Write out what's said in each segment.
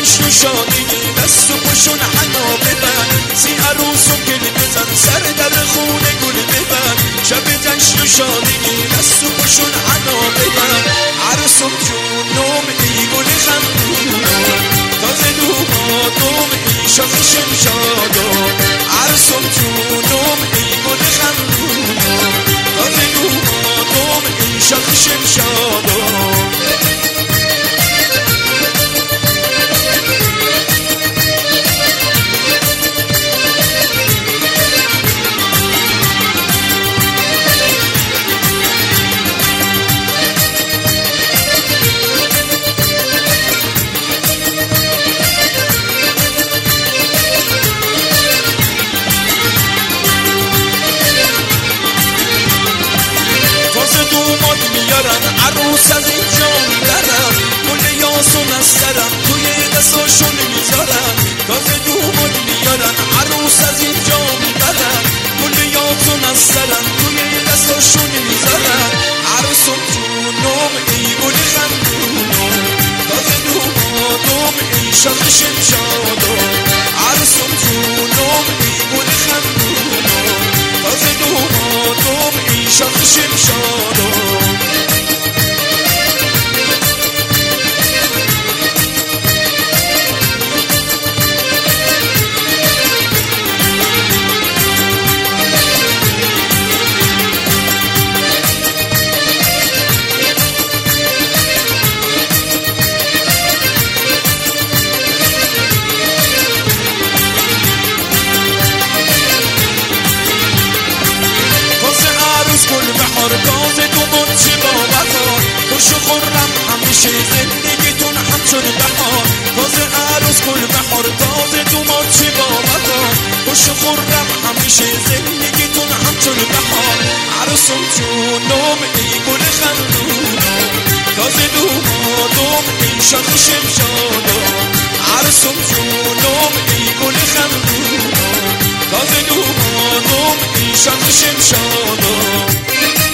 جشن و شادی دست و پشون حنا ببن سی عروسم گل بزن سر در خونه گل ببن شب جشن و شادی دست و پشون حنا ببن عروسم جونم ای گل خندونم تازه دوماتم ای شاخ شمشادم عروسم جونم ای گل خندونم تازه دوماتم ای شاخ شمشادم عروس از اینجا میبرم گل یاسون از سرم توی دستاشون میذارم تازه دومات میارن عروس از اینجا میبرم گل یاسون از سرم توی دستاشون میذارم عروسم جونم ای گل خندونم تازه دوماتم ای شاخ شمشادم عروسم جونم ای گل خندونم تازه دوماتم ای شاخ شمشادم تازه دومون چه با وفا خوش و خورم همیشه زندگیتون همچون بهار تازه عروس گل بهار تازه دومون چه با وفا خوش و خورم همیشه زندگیتون همچون بهار عروسم جونم ای گل خندونم تازه دوماتم ای شاخ شمشادم عروسم جونم ای گل خندونم تازه دوماتم ای شاخ شمشادم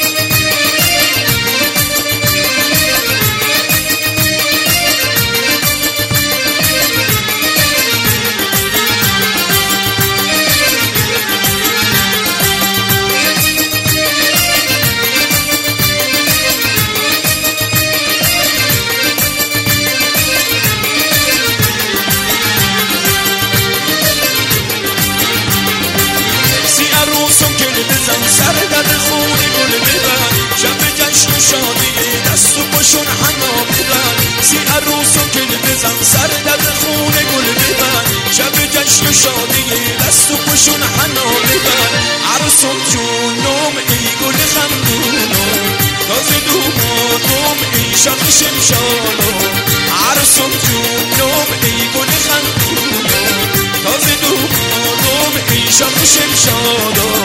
سر در خونه گل ببن شب جشن و شادی دست و پشون حنا ببن سی عروسم گل بزن سر در خونه گل ببن شب جشن و شادی دست و پشون حنا ببن عروسم جونم ای گل خندونم تازه دوماتم ای شاخ شمشادم عروسم جونم ای گل خندونم تازه دوماتم ای شاخ شمشادم